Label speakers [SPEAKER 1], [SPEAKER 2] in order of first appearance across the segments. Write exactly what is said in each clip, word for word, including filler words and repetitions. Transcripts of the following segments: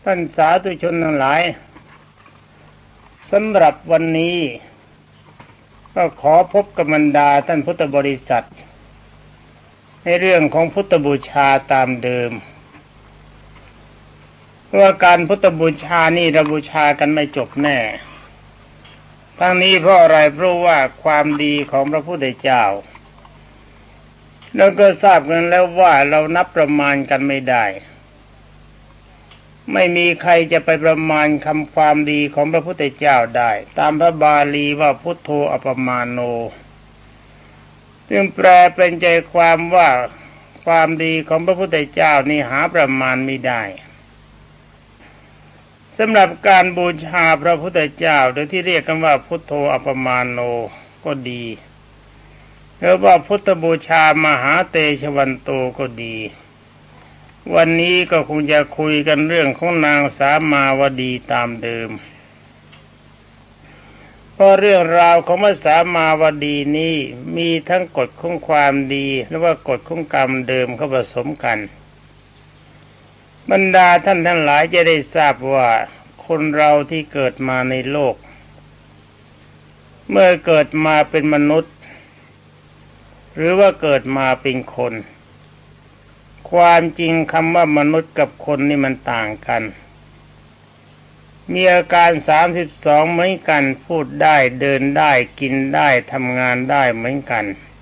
[SPEAKER 1] ท่านสาธุชนทั้งหลายสำหรับวันนี้ก็ขอพบกับบรรดาท่านพุทธบริษัทในเรื่องของพุทธบูชาตามเดิมว่าการพุทธบูชานี่เราบูชากันไม่จบแน่ทั้งนี้เพราะอะไรเพราะว่าความดีของพระพุทธเจ้าแล้วก็ทราบกันแล้วว่าเรานับประมาณกันไม่ได้ไม่มีใครจะไปประมาณคำความดีของพระพุทธเจ้าได้ตามพระบาลีว่าพุทโธอัปปมาโนซึ่งแปลเป็นใจความว่าความดีของพระพุทธเจ้านี่หาประมาณไม่ได้สำหรับการบูชาพระพุทธเจ้าโดยที่เรียกกันว่าพุทโธอัปปมาโนก็ดีหรือว่าพุทธบูชามหาเตชะวันโตก็ดีวันนี้ก็คงจะคุยกันเรื่องของนางสามาวดีตามเดิมเพราะเรื่องราวของพระสามาวดีนี้มีทั้งกฎของความดีและว่ากฎของกรรมเดิมเข้าผสมกันบรรดาท่านทั้งหลายจะได้ทราบว่าคนเราที่เกิดมาในโลกเมื่อเกิดมาเป็นมนุษย์หรือว่าเกิดมาเป็นคนความจริงคำว่ามนุษย์กับคนนี่มันต่างกันมีอาการสามสิบสองเหมือนกันพูดได้เดินได้กินได้ทำงานได้เหมือนกัน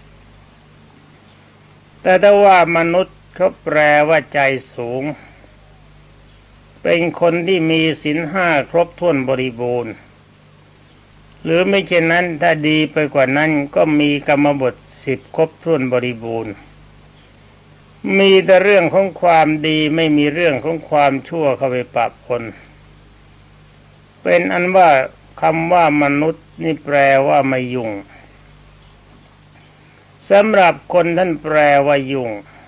[SPEAKER 1] แต่ถ้าว่ามนุษย์เขาแปลว่าใจสูงเป็นคนที่มีศีลห้าครบถ้วนบริบูรณ์หรือไม่เช่นนั้นถ้าดีไปกว่านั้นก็มีกรรมบทสิบครบถ้วนบริบูรณ์มีแต่เรื่องของความดีไม่มีเรื่องของความชั่วเข้าไปปะปนเป็นอันว่าคำว่ามนุษย์นี่แปลว่าไม่ยุ่งสำหรับคนท่านแปลว่ายุ่ง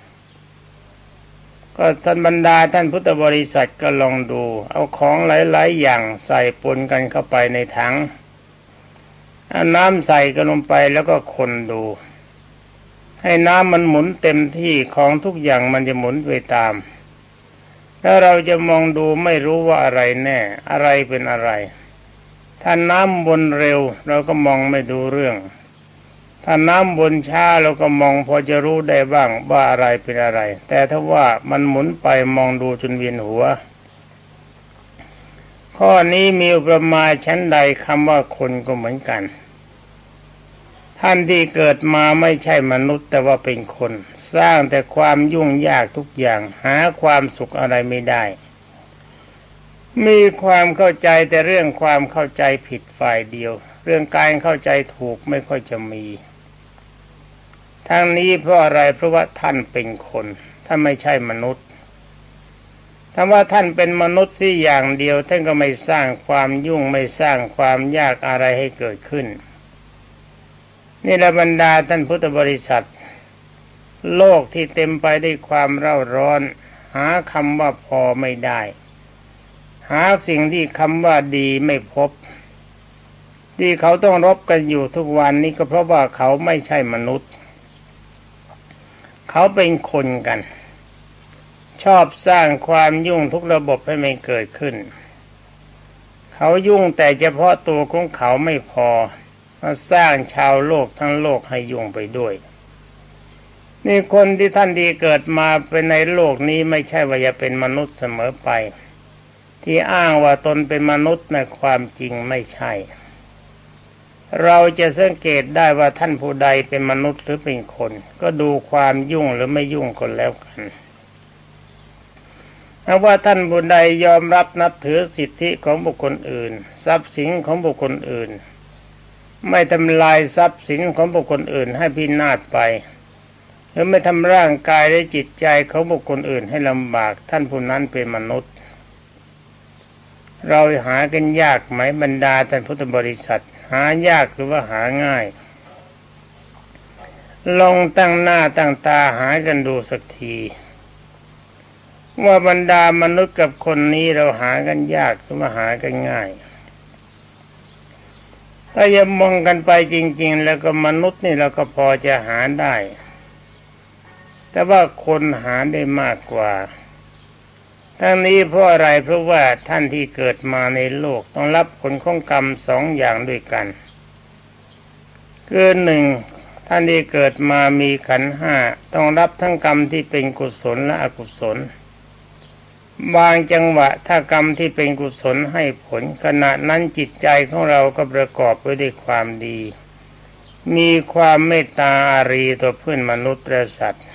[SPEAKER 1] ก็ท่านบรรดาท่านพุทธบริษัทก็ลองดูเอาของหลายๆอย่างใส่ปนกันเข้าไปในถังเอาน้ำใส่กันลงไปแล้วก็คนดูให้น้ำมันหมุนเต็มที่ของทุกอย่างมันจะหมุนไปตามถ้าเราจะมองดูไม่รู้ว่าอะไรแน่อะไรเป็นอะไรถ้าน้ำวนเร็วเราก็มองไม่ดูเรื่องถ้าน้ำวนช้าเราก็มองพอจะรู้ได้บ้างว่าอะไรเป็นอะไรแต่ถ้าว่ามันหมุนไปมองดูจนเวียนหัวข้อนี้มีอุปมาชั้นใดคำว่าคนก็เหมือนกันท่านที่เกิดมาไม่ใช่มนุษย์แต่ว่าเป็นคนสร้างแต่ความยุ่งยากทุกอย่างหาความสุขอะไรไม่ได้มีความเข้าใจแต่เรื่องความเข้าใจผิดฝ่ายเดียวเรื่องการเข้าใจถูกไม่ค่อยจะมีทั้งนี้เพราะอะไรเพราะว่าท่านเป็นคนท่านไม่ใช่มนุษย์ถ้าว่าท่านเป็นมนุษย์ที่อย่างเดียวท่านก็ไม่สร้างความยุ่งไม่สร้างความยากอะไรให้เกิดขึ้นนี่แหละบรรดาท่านพุทธบริษัทโลกที่เต็มไปด้วยความเร่าร้อนหาคำว่าพอไม่ได้หาสิ่งที่คำว่าดีไม่พบที่เขาต้องรบกันอยู่ทุกวันนี้ก็เพราะว่าเขาไม่ใช่มนุษย์เขาเป็นคนกันชอบสร้างความยุ่งทุกระบบให้ไม่เกิดขึ้นเขายุ่งแต่เฉพาะตัวของเขาไม่พอมาสร้างชาวโลกทั้งโลกให้ยุ่งไปด้วยนี่คนที่ท่านที่เกิดมาเป็นในโลกนี้ไม่ใช่ว่าจะเป็นมนุษย์เสมอไปที่อ้างว่าตนเป็นมนุษย์ในความจริงไม่ใช่เราจะสังเกตได้ว่าท่านผู้ใดเป็นมนุษย์หรือเป็นคนก็ดูความยุ่งหรือไม่ยุ่งคนแล้วกันถ้าว่าท่านผู้ใดยอมรับนับถือสิทธิของบุคคลอื่นทรัพย์สินของบุคคลอื่นไม่ทำลายทรัพย์สินของบุคคลอื่นให้พินาศไปหรือไม่ทำร่างกายและจิตใจของบุคคลอื่นให้ลำบากท่านผู้นั้นเป็นมนุษย์เราหากันยากไหมบรรดาท่านพุทธบริษัทหายากหรือว่าหาง่ายลองตั้งหน้าตั้งตาหากันดูสักทีว่าบรรดามนุษย์กับคนนี้เราหากันยากหรือว่าหากันง่ายถ้าจะมองกันไปจริงๆแล้วก็มนุษย์นี่เราก็พอจะหาได้แต่ว่าคนหาได้มากกว่าทั้งนี้เพราะอะไรเพราะว่าท่านที่เกิดมาในโลกต้องรับผลของกรรมสองอย่างด้วยกันคือหนึ่งท่านที่เกิดมามีขันธ์ห้าต้องรับทั้งกรรมที่เป็นกุศลและอกุศลบางจังหวะถ้ากรรมที่เป็นกุศลให้ผลขณะนั้นจิตใจของเราก็ประกอบไปด้วยความดีมีความเมตตาอารีต่อเพื่อนมนุษย์และสัตว์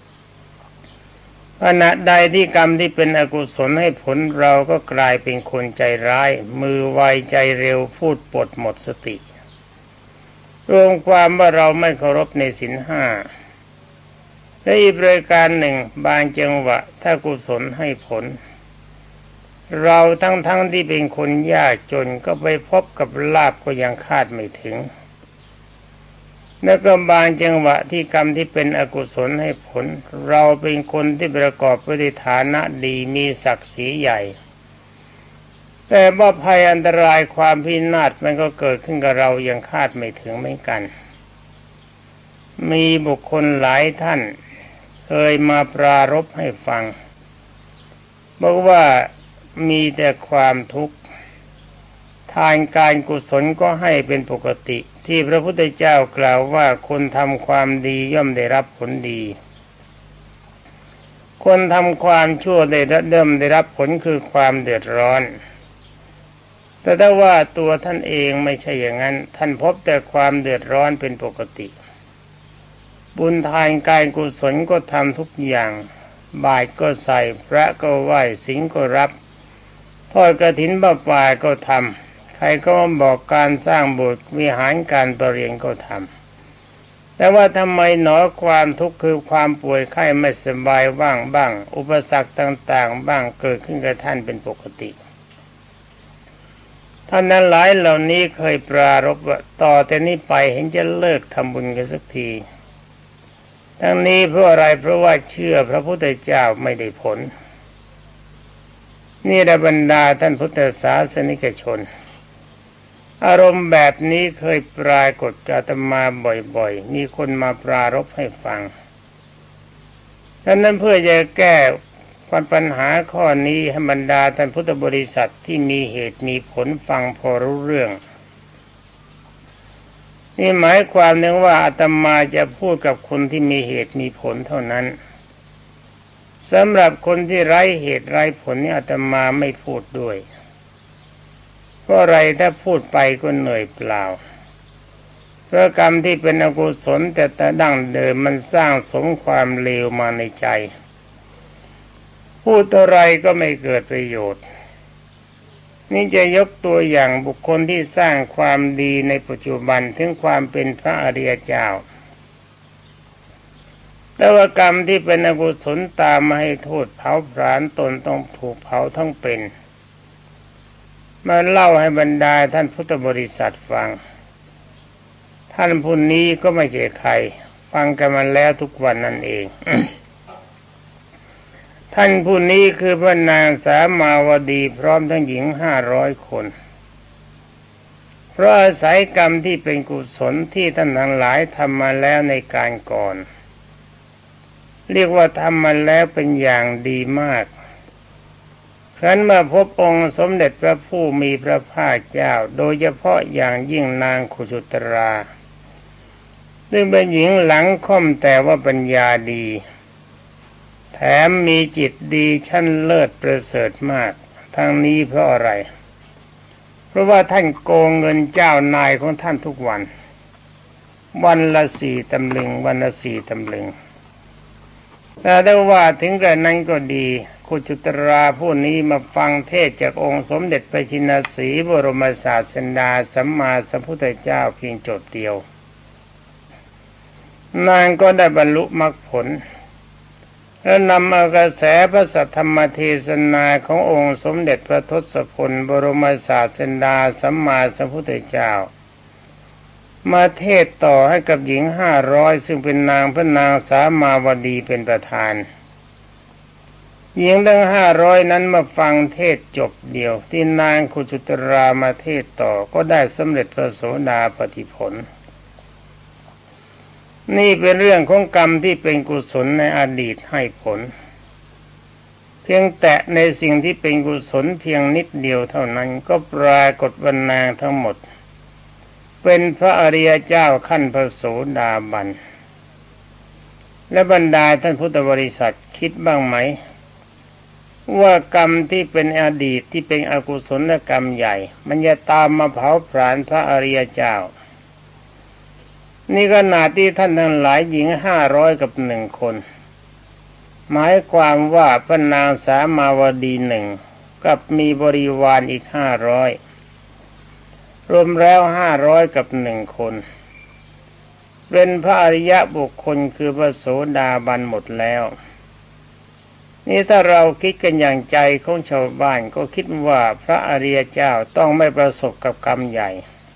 [SPEAKER 1] ขณะใดที่กรรมที่เป็นอกุศลให้ผลเราก็กลายเป็นคนใจร้ายมือไวใจเร็วพูดปดหมดสติรวมความว่าเราไม่เคารพในศีลห้าและอีกประการหนึ่งบางจังหวะถ้ากุศลให้ผลเราทั้งๆ ท, ที่เป็นคนยากจนก็ไปพบกับลาภก็ยังคาดไม่ถึงแล้วก็บางจังหวะที่กรรมที่เป็นอกุศลให้ผลเราเป็นคนที่ประกอบไปด้วยฐานะดีมีศักดิ์ศรีใหญ่แต่ว่าภัยอันตรายความพินาศมันก็เกิดขึ้นกับเรายังคาดไม่ถึงเหมือนกันมีบุคคลหลายท่านเคยมาปรารภให้ฟังบอกว่ามีแต่ความทุกข์ทานการกุศลก็ให้เป็นปกติที่พระพุทธเจ้ากล่าวว่าคนทำความดีย่อมได้รับผลดีคนทำความชั่วได้เดิมได้รับผลคือความเดือดร้อนแต่ถ้าว่าตัวท่านเองไม่ใช่อย่างนั้นท่านพบแต่ความเดือดร้อนเป็นปกติบุญทานการกุศลก็ทำทุกอย่างบาตรก็ใส่พระก็ไหว้ศีลก็รับทอดกฐินผ้าป่าก็ทำใครก็บอกการสร้างโบสถ์วิหารการประเรียนก็ทำแต่ว่าทำไมหนอความทุกข์คือความป่วยไข้ไม่สบายบ้างบ้างอุปสรรคต่างๆบ้างเกิดขึ้นกับท่านเป็นปกติท่านนั้นหลายเหล่านี้เคยปรารภว่าต่อแต่นี้ไปเห็นจะเลิกทำบุญกันสักทีทั้งนี้เพราะอะไรเพราะว่าเชื่อพระพุทธเจ้าไม่ได้ผลนี่แหละบรรดาท่านพุทธศาสนิกชนอารมณ์แบบนี้เคยปรากฏกับอาตมาบ่อยๆมีคนมาปรารภให้ฟังดังนั้นเพื่อจะแก้ปัญหาข้อนี้ให้บรรดาท่านพุทธบริษัทที่มีเหตุมีผลฟังพอรู้เรื่องนี่หมายความนึงว่าอาตมาจะพูดกับคนที่มีเหตุมีผลเท่านั้นสำหรับคนที่ไร้เหตุไร้ผลนี่อาตมาไม่พูดด้วยเพราะอะไรถ้าพูดไปก็เหนื่อยเปล่าเพราะกรรมที่เป็นอกุศลแต่แต่ดั้งเดิมมันสร้างสมความเลวมาในใจพูดอะไรก็ไม่เกิดประโยชน์นี่จะยกตัวอย่างบุคคลที่สร้างความดีในปัจจุบันถึงความเป็นพระอริยเจ้าแต่ว่ากรรมที่เป็นอกุศลตามมาให้โทษเผาผลาญตนต้องถูกเผาทั้งเป็นมาเล่าให้บรรดาท่านพุทธบริษัทฟังท่านผู้นี้ก็ไม่ใช่ใครฟังกันมาแล้วทุกวันนั่นเอง ท่านผู้นี้คือพระนางสามาวดีพร้อมทั้งหญิงห้าร้อยคนเพราะอาศัยกรรมที่เป็นกุศลที่ท่านทั้งหลายทำมาแล้วในการก่อนเรียกว่าทำมาแล้วเป็นอย่างดีมากครั้นเมื่อพบองค์สมเด็จพระผู้มีพระภาคเจ้าโดยเฉพาะอย่างยิ่งนางขุจุตราซึ่งเป็นหญิงหลังค่อมแต่ว่าปัญญาดีแถมมีจิตดีชั้นเลิศประเสริฐมากทั้งนี้เพราะอะไรเพราะว่าท่านโกงเงินเจ้านายของท่านทุกวันวันละสี่ตำลึงวันละสี่ตำลึงแต่ได้ว่าถึงกระนั้นก็ดีขุจุตราผู้นี้มาฟังเทศจากองค์สมเด็จพระชินสีห์บรมศาสดาสัมมาสัมพุทธเจ้าเพียงจบเดียวนางก็ได้บรรลุมรรคผลแล้วนำเอากระแสพระสัทธรรมเทศนาขององค์สมเด็จพระทศพลบรมศาสดาสัมมาสัมพุทธเจ้ามาเทศต่อให้กับหญิงห้าร้อยซึ่งเป็นนางพระนางสามาวดีเป็นประธานหญิงทั้งห้าร้อยนั้นมาฟังเทศจบเดียวที่นางขุจุตรามาเทศต่อก็ได้สำเร็จพระโสดาปัตติผลนี่เป็นเรื่องของกรรมที่เป็นกุศลในอดีตให้ผลพียงแตะในสิ่งที่เป็นกุศลเพียงนิดเดียวเท่านั้นก็ปรากฏว่านางทั้งหมดเป็นพระอริยเจ้าขั้นพระโสดาบันและบรรดาท่านพุทธบริษัทคิดบ้างไหมว่ากรรมที่เป็นอดีตที่เป็นอกุศลกรรมใหญ่มันจะตามมาเผาผลาญพระอริยเจ้านี่ขนาดที่ท่านทั้งหลายหญิงห้าร้อยกับหนึ่งคนหมายความว่าพระนางสามาวดีหนึ่งกับมีบริวารอีกห้าร้อยรวมแล้วห้าร้อยกับหนึ่งคนเป็นพระอริยบุคคลคือพระโสดาบันหมดแล้วนี่ถ้าเราคิดกันอย่างใจของชาวบ้านก็คิดว่าพระอริยเจ้าต้องไม่ประสบกับกรรมใหญ่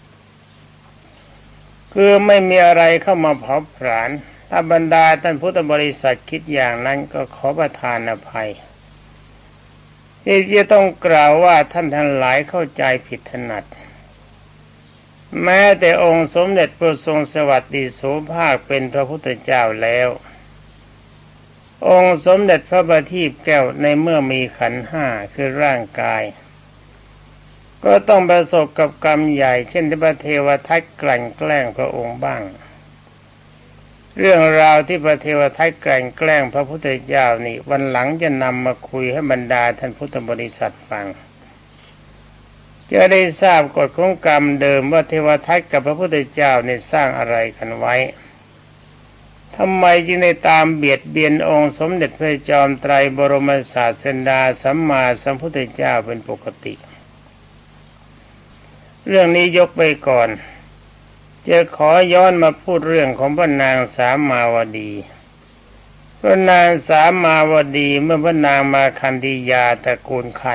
[SPEAKER 1] คือไม่มีอะไรเข้ามาเผาผลาญถ้าบรรดาท่านพุทธบริษัทคิดอย่างนั้นก็ขอประทานอภัยที่จะต้องกล่าวว่าท่านทั้งหลายเข้าใจผิดถนัดแม้แต่องค์สมเด็จพระทรงสวัสดิโสภาคเป็นพระพุทธเจ้าแล้วองค์สมเด็จพระบัณฑิตแก้วในเมื่อมีขันธ์ห้าคือร่างกายก็ต้องประสบกับกรรมใหญ่เช่นที่พระเทวทัตกลั่นแกล้งพระองค์บ้างเรื่องราวที่พระเทวทัตกลั่นแกล้งพระพุทธเจ้านี่วันหลังจะนำมาคุยให้บรรดาท่านพุทธบริษัทฟังจะได้ทราบกฎของกรรมเดิมว่าเทวทัตกับพระพุทธเจ้าเนี่ยสร้างอะไรกันไว้ทำไมจึงได้ตามเบียดเบียนองค์สมเด็จพระจอมไตรบรมศาสดาสัมมาสัมพุทธเจ้าเป็นปกติเรื่องนี้ยกไปก่อนจะขอย้อนมาพูดเรื่องของพระนางสามาวดีพระนางสามาวดีเมื่อพระนางมาคันธียาตระกูลคัน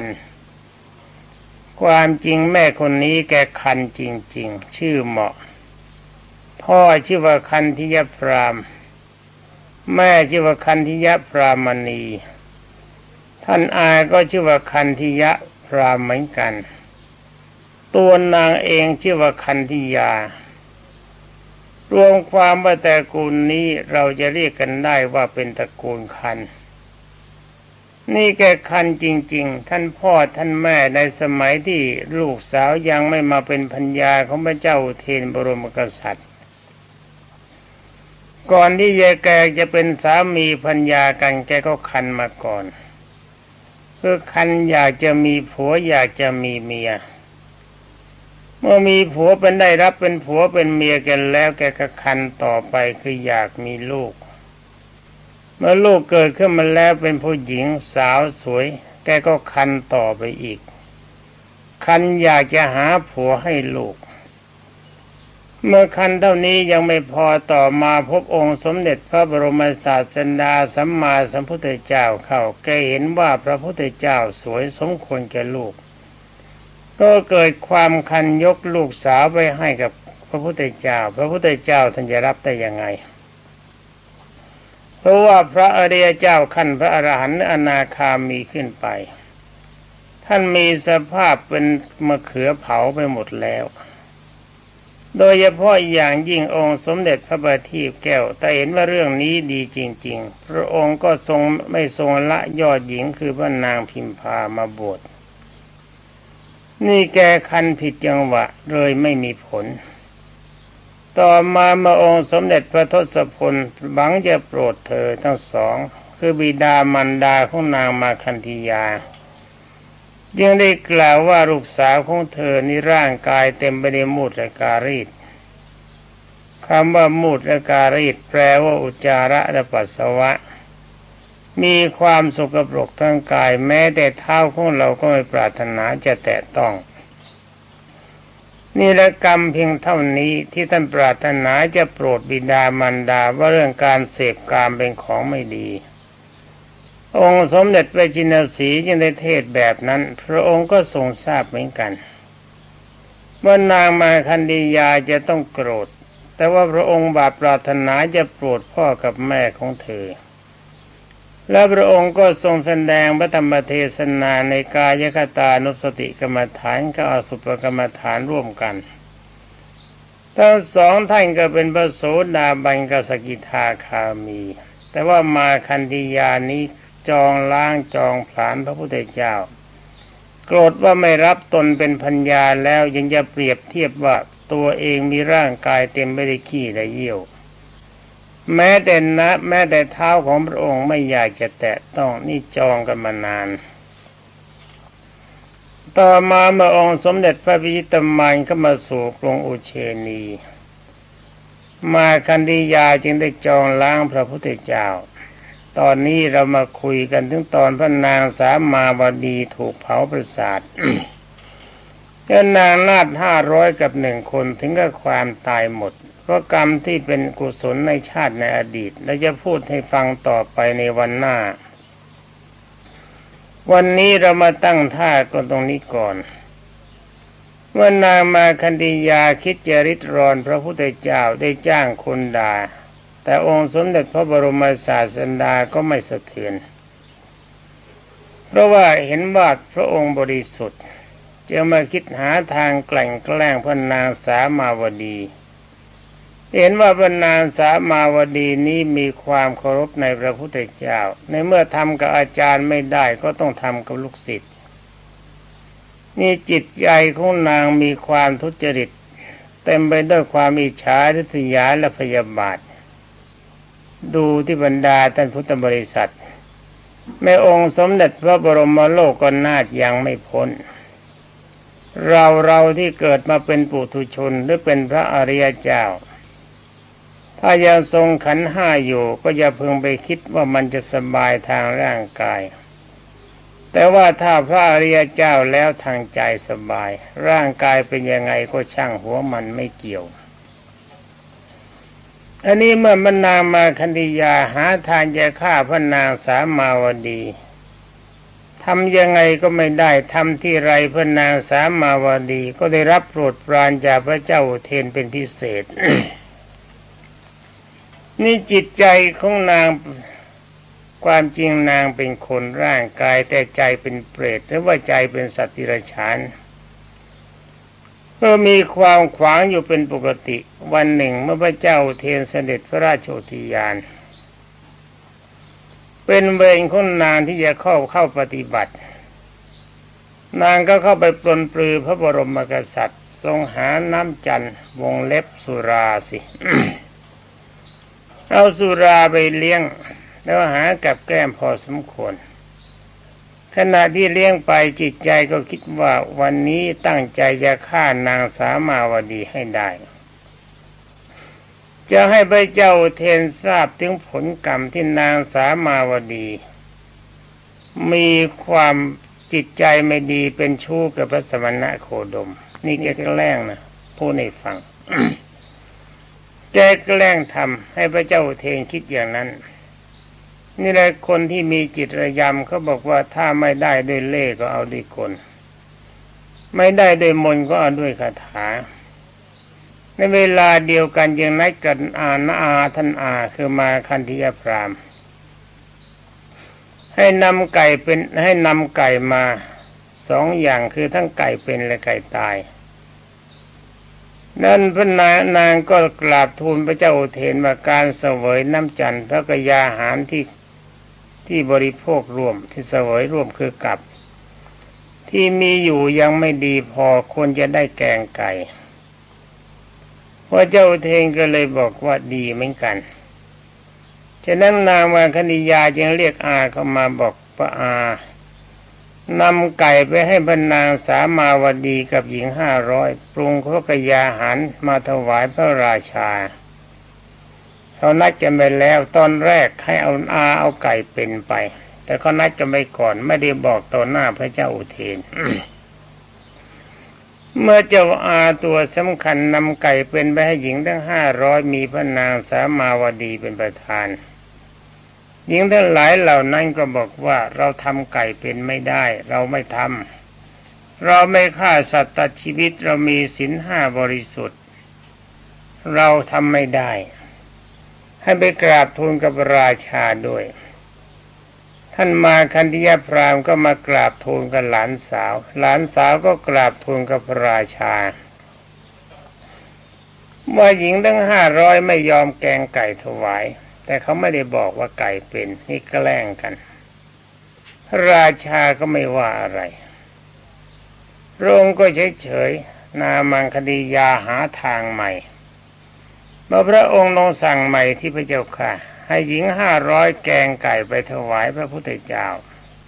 [SPEAKER 1] ความจริงแม่คนนี้แกคันจริงๆชื่อเหมาะพ่อชื่อว่าคันธิยพรามแม่ชื่อว่าคันธิยพรามณีท่านอาก็ชื่อว่าคันธิยพรามเหมือนกันตัวนางเองชื่อว่าคันธิยารวมความว่าตระกูลนี้เราจะเรียกกันได้ว่าเป็นตระกูลคันนี่แกคันจริงๆท่านพ่อท่านแม่ในสมัยที่ลูกสาวยังไม่มาเป็นภรรยาของพระเจ้าอุเทนบรมกษัตริย์ก่อนที่ยายแกจะเป็นสามีภรรยากันแกก็คันมาก่อนคือคันอยากจะมีผัวอยากจะมีเมียเมื่อมีผัวเป็นได้รับเป็นผัวเป็นเมียกันแล้วแกก็คันต่อไปคืออยากมีลูกเมื่อลูกเกิดขึ้นมาแล้วเป็นผู้หญิงสาวสวยแกก็คันต่อไปอีกคันอยากจะหาผัวให้ลูกเมื่อคันเท่านี้ยังไม่พอต่อมาพบองค์สมเด็จพระบรมศาสดาสัมมาสัมพุทธเจ้าเข้าแกเห็นว่าพระพุทธเจ้าสวยสมควรแก่ลูกก็เกิดความคันยกลูกสาวไปให้กับพระพุทธเจ้าพระพุทธเจ้าท่านจะรับได้ยังไงเพราะว่าพระอริยเจ้าขั้นพระอรหันต์อนาคามีขึ้นไปท่านมีสภาพเป็นมะเขือเผาไปหมดแล้วโดยเฉพาะอย่างยิ่งองค์สมเด็จพระบัณฑิตแก้วแต่เห็นว่าเรื่องนี้ดีจริงๆพระองค์ก็ทรงไม่ทรงละยอดหญิงคือพระนางพิมพามาบวชนี่แกคันผิดจังหวะเลยไม่มีผลต่อมาเมื่อองค์สมเด็จพระทศพลหวังจะโปรดเธอทั้งสองคือบิดามารดาของนางมาคันธียายังได้กล่าวว่าลูกสาวของเธอนี่ร่างกายเต็มไปด้วยมูตรการีดคำว่ามูตรการีดแปลว่าอุจจาระและปัสสาวะมีความสกปรกทั้งกายแม้แต่เท้าของเราก็ไม่ปรารถนาจะแตะต้องนี่แหละกรรมเพียงเท่านี้ที่ท่านปรารถนาจะโปรดบิดามารดาว่าเรื่องการเสพกามเป็นของไม่ดีองค์สมเด็จพระจินสีจึงได้เทศแบบนั้นพระองค์ก็ทรงทราบเหมือนกันว่านางมาคันธียาจะต้องโกรธแต่ว่าพระองค์บาปปรารถนาจะโปรดพ่อกับแม่ของเธอและพระองค์ก็ทรงแสดงพระธรรมเทศนาในกายคตานุสติกรรมฐานกับอสุภกรรมฐานร่วมกันทั้งสองท่านก็เป็นพระโสดาบันกับสกิทาคามีแต่ว่ามาคันธียานี้จองล้างจองผลาญพระพุทธเจ้าโกรธว่าไม่รับตนเป็นพัญญาแล้วยังจะเปรียบเทียบว่าตัวเองมีร่างกายเต็มไปด้วยขี้และเยี่ยวแม้แต่นะแม้แต่เท้าของพระองค์ไม่อยากจะแตะต้องนี่จองกันมานานต่อมาเมื่อองค์สมเด็จพระพิชิตมารเข้ามาสู่กรุงอุเชนีมาคันธียาจึงได้จองล้างพระพุทธเจ้าตอนนี้เรามาคุยกันถึงตอนพระนางสามาวดีถูกเผาปราสาท เจ้านางนาถห้าร้อยกับหนึ่งคนถึงกับความตายหมดเพราะกรรมที่เป็นกุศลในชาติในอดีตและจะพูดให้ฟังต่อไปในวันหน้าวันนี้เรามาตั้งท่ากันตรงนี้ก่อนเมื่อนางมาคันธียาคิดจะริดรอนพระพุทธเจ้าได้จ้างคนด่าแต่องค์สมเด็จพระบรมศาสดาก็ไม่สะเทือนเพราะว่าเห็นว่าพระองค์บริสุทธิ์จะมาคิดหาทางแกล้งแกล้งพระนางสามาวดีเห็นว่าพระนางสามาวดีนี้มีความเคารพในพระพุทธเจ้าในเมื่อทำกับอาจารย์ไม่ได้ก็ต้องทำกับลูกศิษย์นี่จิตใจของนางมีความทุจริตเต็มไปด้วยความอิจฉาริษยาและพยาบาทดูที่บรรดาท่านพุทธบริษัทแม่องค์สมเด็จพระบรมโลกนาถยังไม่พ้นเราเราที่เกิดมาเป็นปุถุชนหรือเป็นพระอริยเจ้าถ้ายังทรงขันธ์ห้าอยู่ก็อย่าเพิ่งไปคิดว่ามันจะสบายทางร่างกายแต่ว่าถ้าพระอริยเจ้าแล้วทางใจสบายร่างกายเป็นยังไงก็ช่างหัวมันไม่เกี่ยวอันนี้เมื่อมนางมาคันธียาหาทางจะฆ่าพระนางสามาวดีทำยังไงก็ไม่ได้ทำที่ไรพระนางสามาวดีก็ได้รับโปรดปรานจากพระเจ้าอุเทนเป็นพิเศษ นี่จิตใจของนางความจริงนางเป็นคนร่างกายแต่ใจเป็นเปรตหรือว่าใจเป็นสัตว์ดิรัจฉานก็มีความขวางอยู่เป็นปกติวันหนึ่งเมื่อพระเจ้าอุเทนเสด็จพระราชโอษฐียานเป็นเวรของนางที่จะเข้าเข้าปฏิบัตินางก็เข้าไปปลนปลือพระบรมกษัตริย์ทรงหาน้ำจันทร์วงเล็บสุราสิ เอาสุราไปเลี้ยงแล้วหากับแกล้มพอสมควรขณะที่เลี้ยงไปจิตใจก็คิดว่าวันนี้ตั้งใจจะฆ่านางสามาวดีให้ได้จะให้พระเจ้าอุเทนทราบถึงผลกรรมที่นางสามาวดีมีความจิตใจไม่ดีเป็นชู้กับพระสมณะโคดมนี่แกแกล้งนะพูดให้ฟัง แกแกล้งทำให้พระเจ้าอุเทนคิดอย่างนั้นนี่แหละคนที่มีจิตระยำเขาบอกว่าถ้าไม่ได้ด้วยเล่ห์ก็เอาด้วยกลไม่ได้ด้วยมนต์ก็เอาด้วยคาถาในเวลาเดียวกันยังนัดกันอาณาอาท่านอาคือมาคันธียพราหมณ์ให้นำไก่เป็นให้นำไก่มาสองอย่างคือทั้งไก่เป็นและไก่ตายนั่นพระนางนางก็กราบทูลพระเจ้าอุเทนว่าการเสวยน้ำจันทร์พระกยาหารที่ที่บริโภคร่วมที่เสวยร่วมคือกับที่มีอยู่ยังไม่ดีพอควรจะได้แกงไก่พระเจ้าอุเทนก็เลยบอกว่าดีเหมือนกันฉะนั้นนางมาคันธียาจึงเรียกอาเข้ามาบอกพระอานำไก่ไปให้พระนางสามาวดีกับหญิงห้าร้อยปรุงพระกยาหารมาถวายพระราชาเขานัดกันไปแล้วตอนแรกให้เอาอาเอาไก่เป็นไปแต่เขานัดกันไปก่อนไม่ได้บอกต่อหน้าพระเจ้าอุเทน เมื่อเจ้าอาตัวสำคัญนำไก่เป็นไปให้หญิงทั้งห้าร้อยมีพระนางสามาวดีเป็นประธานหญิงทั้งหลายเหล่านั้นก็บอกว่าเราทำไก่เป็นไม่ได้เราไม่ทำเราไม่ฆ่าสัตว์ตัดชีวิตเรามีศีลห้าบริสุทธิ์เราทำไม่ได้ให้ไปกราบทูลกับราชาด้วยท่านมาคันธียพราหมณ์ก็มากราบทูลกับหลานสาวหลานสาวก็กราบทูลกับพระราชาว่าหญิงทั้งห้าร้อยไม่ยอมแกงไก่ถวายแต่เขาไม่ได้บอกว่าไก่เป็นนี่แกล้งกันพระราชาก็ไม่ว่าอะไรพระองค์ก็เฉยๆนามังคดียาหาทางใหม่เมื่อพระองค์ทรงสั่งใหม่ที่พระเจ้าค่ะให้หญิงห้าร้อยแกงไก่ไปถวายพระพุทธเจ้า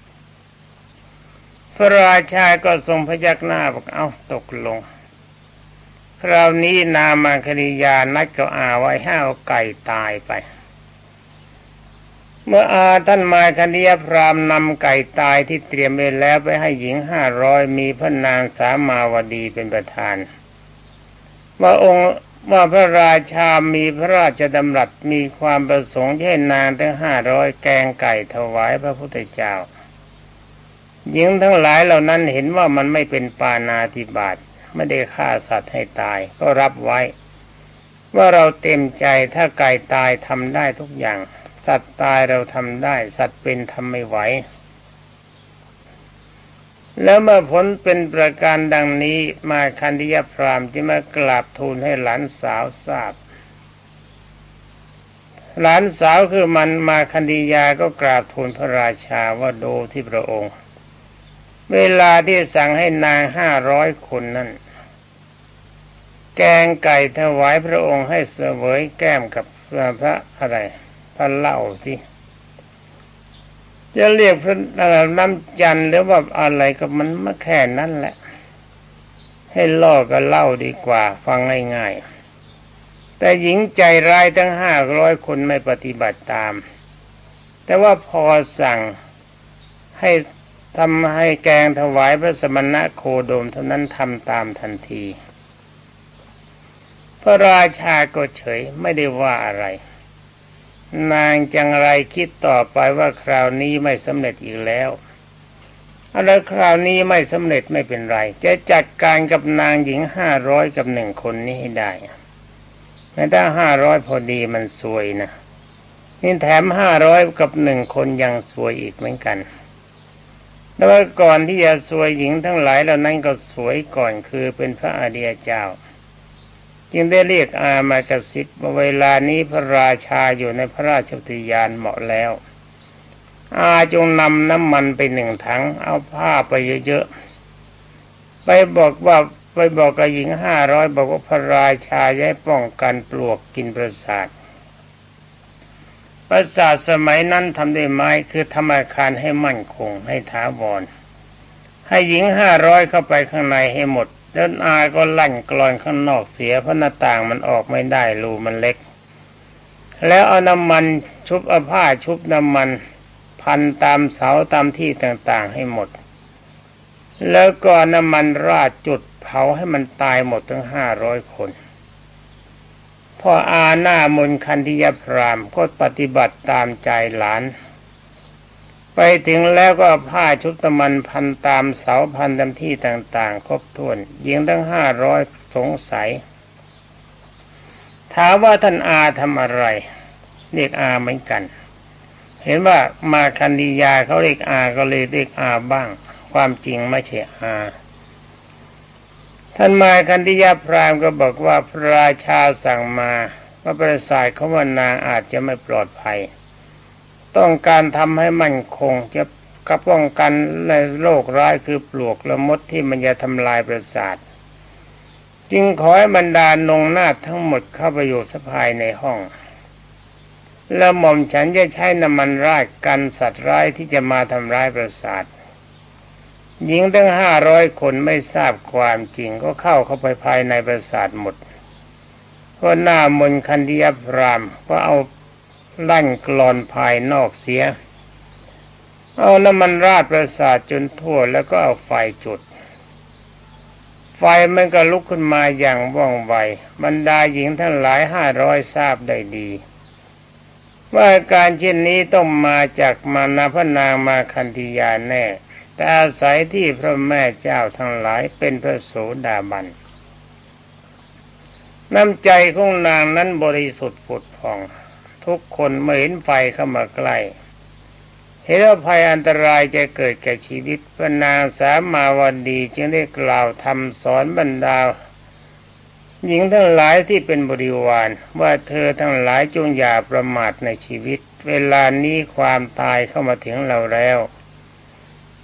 [SPEAKER 1] พระราชาก็ทรงพยักหน้าบอกเอาตกลงคราวนี้นามังคดียานัดกับอาไว้ให้เอาไก่ตายไปเมื่ออาท่านมาคันธียพราหมณ์นำไก่ตายที่เตรียมไว้แล้วไปให้หญิงห้าร้อยมีพระนางสามาวดีเป็นประธานว่าองค์ว่าพระราชามีพระราชดำรัสมีความประสงค์ให้นางทั้งห้าร้อยแกงไก่ถวายพระพุทธเจ้าหญิงทั้งหลายเหล่านั้นเห็นว่ามันไม่เป็นปาณาติบาตไม่ได้ฆ่าสัตว์ให้ตายก็รับไว้ว่าเราเต็มใจถ้าไก่ตายทำได้ทุกอย่างสัตว์ตายเราทำได้สัตว์เป็นทำไม่ไหวแล้วเมื่อผลเป็นประการดังนี้มาคันธียพราหมณ์ที่มากราบทูลให้หลานสาวทราบหลานสาวคือมันมาคันธียาก็กราบทูลพระราชาว่าดูที่พระองค์เวลาที่สั่งให้นางห้าร้อยคนนั้นแกงไก่ถวายพระองค์ให้เสวยแก้มกับพระอะไรพระเหล้าที่จะเรียกพระน้ำจันทร์หรือว่าอะไรก็มันมาแค่นั้นแหละให้ล่อกับเหล้าดีกว่าฟังง่ายๆแต่หญิงใจร้ายทั้งห้าร้อยคนไม่ปฏิบัติตามแต่ว่าพอสั่งให้ทำให้แกงถวายพระสมณะโคดมเท่านั้นทำตามทันทีพระราชาก็เฉยไม่ได้ว่าอะไรนางจังไรคิดต่อไปว่าคราวนี้ไม่สำเร็จอีกแล้วอะไรคราวนี้ไม่สำเร็จไม่เป็นไรจะจัดการกับนางหญิงห้าร้อยกับหนึ่งคนนี้ให้ได้แม้ถ้าห้าร้อยพอดีมันสวยนะนี่แถมห้าร้อยกับหนึ่งคนยังสวยอีกเหมือนกันแต่ว่าก่อนที่จะสวยหญิงทั้งหลายเหล่านั้นก็สวยก่อนคือเป็นพระอริยเจ้าจึงได้เรียกอามากระซิบว่าเวลานี้พระราชาอยู่ในพระราชอุทยานเหมาะแล้วอาจงนำน้ำมันไปหนึ่งถังเอาผ้าไปเยอะๆไปบอกว่าไปบอกกับหญิงห้าร้อยบอกว่าพระราชาจะให้ป้องกันปลวกกินประสาทประสาทสมัยนั้นทำด้วยไม้คือทำอาคารให้มั่นคงให้ถาวรให้หญิงห้าร้อยเข้าไปข้างในให้หมดแล้วอาก็ลั่นกลอนข้างนอกเสียเพราะหน้าต่างมันออกไม่ได้รูมันเล็กแล้วเอาน้ำมันชุบเอาผ้าชุบน้ำมันพันตามเสาตามที่ต่างๆให้หมดแล้วก็น้ำมันราดจุดเผาให้มันตายหมดทั้งห้าร้อยคนพออาหน้ามนคันธียพราหมณ์ก็ปฏิบัติตามใจหลานไปถึงแล้วก็ผ้าชุบน้ำมันพันตามเสาพันตามที่ต่างๆครบถ้วนหญิงทั้งห้าร้อยสงสัยถามว่าท่านอาทำอะไรเรียกอาเหมือนกันเห็นว่ามาคันธียาเขาเรียกอาก็เลยเรียกอาบ้างความจริงไม่ใช่อาท่านมาคันธียพราหมณ์ก็บอกว่าพระราชาสั่งมาว่าประสาทเขาว่านางอาจจะไม่ปลอดภัยต้องการทำให้มั่นคงจะกระป้องกันในโรคร้ายคือปลวกและมดที่มันจะทำลายประสาทจึงขอให้บรรดานงนาถทั้งหมดเข้าไปอยู่ภายในห้องแล้วหม่อมฉันจะใช้น้ำมันราดกันสัตว์ร้ายที่จะมาทำร้ายประสาทหญิงทั้งห้าร้อยคนไม่ทราบความจริงก็เข้าเข้าไปภายในประสาทหมดเพราะหน้ามนคันธียพราหมณ์ก็เอาลั่นกลอนภายนอกเสียเอาน้ำมันราดประสาทจนทั่วแล้วก็เอาไฟจุดไฟมันก็ลุกขึ้นมาอย่างว่องไวบรรดาหญิงทั้งหลายห้าร้อยทราบได้ดีว่าการเช่นนี้ต้องมาจากมานาพระนางมาคันธียาแน่แต่อาศัยที่พระแม่เจ้าทั้งหลายเป็นพระโสดาบันน้ำใจของนางนั้นบริสุทธิ์ผุดผ่องทุกคนเมื่อเห็นไฟเข้ามาใกล้เห็นว่าภัยอันตรายจะเกิดแก่ชีวิตพระนางสามาวดีจึงได้กล่าวทำสอนบรรดาหญิงทั้งหลายที่เป็นบริวารว่าเธอทั้งหลายจงอย่าประมาทในชีวิตเวลานี้ความตายเข้ามาถึงเราแล้ว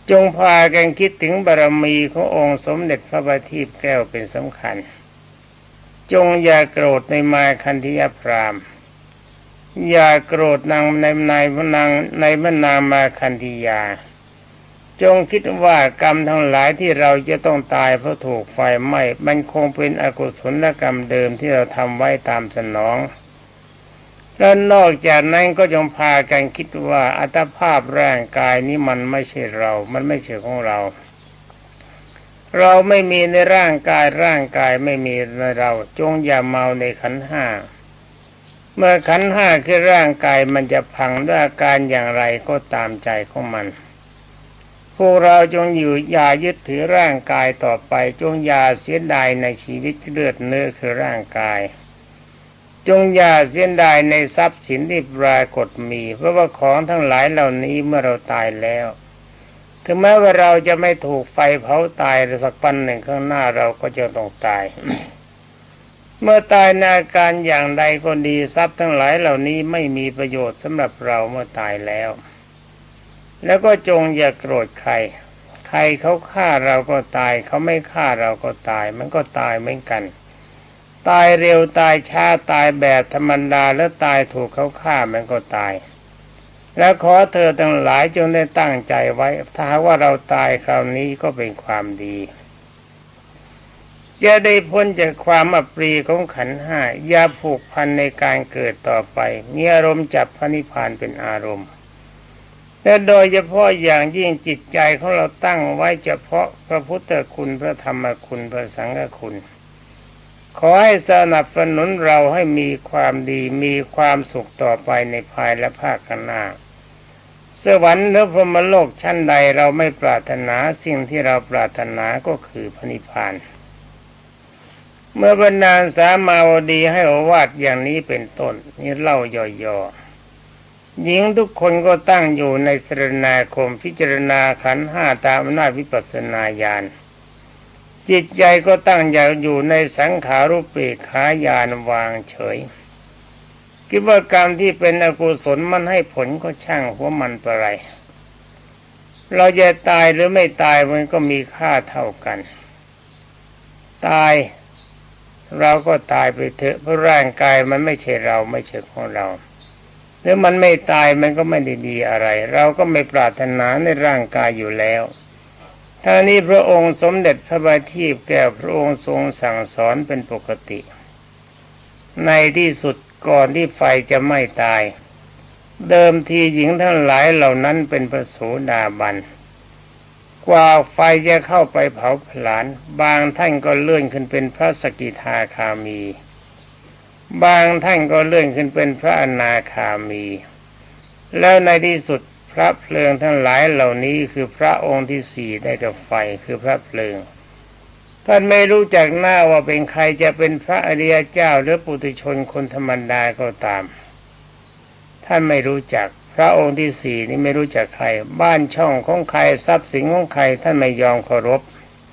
[SPEAKER 1] จงพากันคิดถึงบารมีขององค์สมเด็จพระบัณฑิตแก้วเป็นสำคัญจงอย่าโกรธในมาคันธยพราหมณ์อย่าโกรธนางในนายพนางในมนามาคันธยาจงคิดว่ากรรมทั้งหลายที่เราจะต้องตายเพราะถูกไฟไหม้มันคงเป็นอกุศลกรรมเดิมที่เราทำไว้ตามสนองและนอกจากนั้นก็จงพากันคิดว่าอัตภาพร่างกายนี้มันไม่ใช่เรามันไม่ใช่ของเราเราไม่มีในร่างกายร่างกายไม่มีในเราจงอย่าเมาในขันธ์ห้าเมื่อขันธ์ห้าคือร่างกายมันจะพังด้วยอาการอย่างไรก็ตามใจของมันพวกเราจงอยู่อย่ายึดถือร่างกายต่อไปจงอย่าเสียดายในชีวิตเลือดเนื้อคือร่างกายจงอย่าเสียดายในทรัพย์สินที่ปรากฏมีเพราะว่าของทั้งหลายเหล่านี้เมื่อเราตายแล้วถึงแม้ว่าเราจะไม่ถูกไฟเผาตายสักวันหนึ่งข้างหน้าเราก็จะต้องตาย เมื่อตายในอาการอย่างใดก็ดีทรัพย์ทั้งหลายเหล่านี้ไม่มีประโยชน์สำหรับเราเมื่อตายแล้วแล้วก็จงอย่าโกรธใครใครเขาฆ่าเราก็ตายเขาไม่ฆ่าเราก็ตายมันก็ตายเหมือนกันตายเร็วตายช้าตายแบบธรรมดาแล้วตายถูกเขาฆ่ามันก็ตายและขอเธอทั้งหลายจงได้ตั้งใจไว้ถ้าหากว่าเราตายคราวนี้ก็เป็นความดีจะได้พ้นจากความอับปรีของขันธ์ห้าอย่าผูกพันในการเกิดต่อไปมีอารมณ์จับพระนิพพานเป็นอารมณ์และโดยเฉพาะอย่างยิ่งจิตใจของเราตั้งไว้เฉพาะพระพุทธคุณพระธรรมคุณพระสังฆคุณขอให้สนับสนุนเราให้มีความดีมีความสุขต่อไปในภายและภาคข้างหน้าสวรรค์หรือพรหมโลกชั้นใดเราไม่ปรารถนาสิ่งที่เราปรารถนาก็คือพระนิพพานเมื่อบรรดาสามาวดีให้โอวาทอย่างนี้เป็นต้นนี่เล่าย่อๆหญิงทุกคนก็ตั้งอยู่ในสรณาคมพิจารณาขันธ์ห้าตามอำนาจวิปัสสนาญาณจิตใจก็ตั้งอยู่ในสังขารุปเปกขายานวางเฉยคิดว่ากรรมที่เป็นอกุศลมันให้ผลก็ช่างหัวมันไปไรเราจะตายหรือไม่ตายมันก็มีค่าเท่ากันตายเราก็ตายไปเถอะเพราะร่างกายมันไม่ใช่เราไม่ใช่ของเราหรือมันไม่ตายมันก็ไม่ได้ดีอะไรเราก็ไม่ปรารถนาในร่างกายอยู่แล้วท่านี้พระองค์สมเด็จพระบัณฑิตแก้วพระองค์ทรงสั่งสอนเป็นปกติในที่สุดก่อนที่ไฟจะไม่ตายเดิมทีหญิงทั้งหลายเหล่านั้นเป็นพระโสดาบันกว่าไฟจะเข้าไปเผาผลาญบางท่านก็เลื่อนขึ้นเป็นพระสกิทาคามีบางท่านก็เลื่อนขึ้นเป็นพระอนาคามีแล้วในที่สุดพระเพลิงทั้งหลายเหล่านี้คือพระองค์ที่สี่ได้กับไฟคือพระเพลิงท่านไม่รู้จักหน้าว่าเป็นใครจะเป็นพระอริยเจ้าหรือปุถุชนคนธรรมดาก็ตามท่านไม่รู้จักพระองค์ที่สี่นี้ไม่รู้จักใครบ้านช่องของใครทรัพย์สินของใครท่านไม่ยอมเคารพ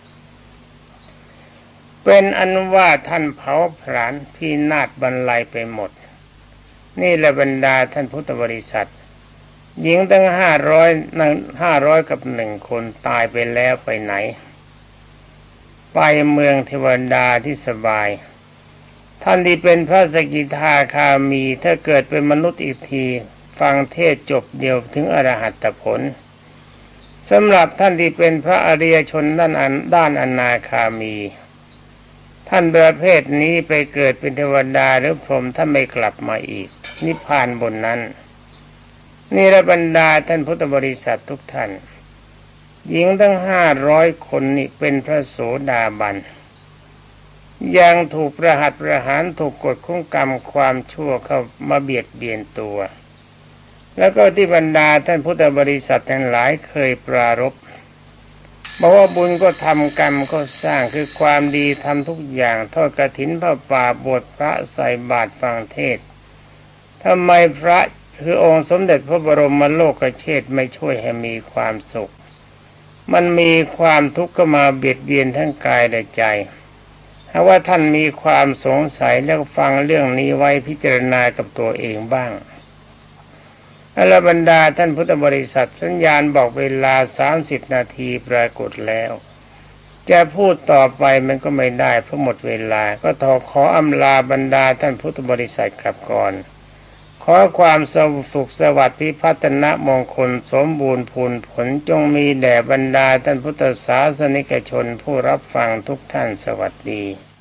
[SPEAKER 1] เป็นอันว่าท่านเผาผลาญพินาศบรรลัยไปหมดนี่แหละบรรดาท่านพุทธบริษัทหญิงตั้งห้าร้อยห้าร้อยกับหนึ่งคนตายไปแล้วไปไหนไปเมืองเทวดาที่สบายท่านที่เป็นพระสกิทาคามีถ้าเกิดเป็นมนุษย์อีกทีฟังเทศจบเดียวถึงอรหัตผลสำหรับท่านที่เป็นพระอริยชนด้านด้านอนาคามีท่านประเภทนี้ไปเกิดเป็นเทวดาหรือพรหมท่านไม่กลับมาอีกนิพพานบนนั้นนี่ละบรรดาท่านพุทธบริษัททุกท่านหญิงทั้งห้าร้อยคนนี่เป็นพระโสดาบันยังถูกประหัตประหารถูกกฎของกรรมความชั่วเข้ามาเบียดเบียนตัวแล้วก็ที่บรรดาท่านพุทธบริษัททั้งหลายเคยปรารภบอกว่าบุญก็ทำกรรมก็สร้างคือความดีทำทุกอย่างทอดกฐินผ้าป่าบวชพระใส่บาตรฟังเทศน์ทำไมพระคือองค์สมเด็จพระบรมโลกเชษฐ์ไม่ช่วยให้มีความสุขมันมีความทุกข์เข้ามาเบียดเบียนทั้งกายและใจถ้าว่าท่านมีความสงสัยแล้วฟังเรื่องนี้ไว้พิจารณากับตัวเองบ้างอรบรรดาท่านพุทธบริษัทสัญญาณบอกเวลาสามสิบนาทีปรากฏแล้วจะพูดต่อไปมันก็ไม่ได้เพราะหมดเวลาก็ขอขออำลาบรรดาท่านพุทธบริษัทกลับก่อนขอความสุขสวัสดิ์พิพัฒนมงคลสมบูรณ์ผลผลจงมีแด่บรรดาท่านพุทธศาสนิกชนผู้รับฟังทุกท่านสวัสดี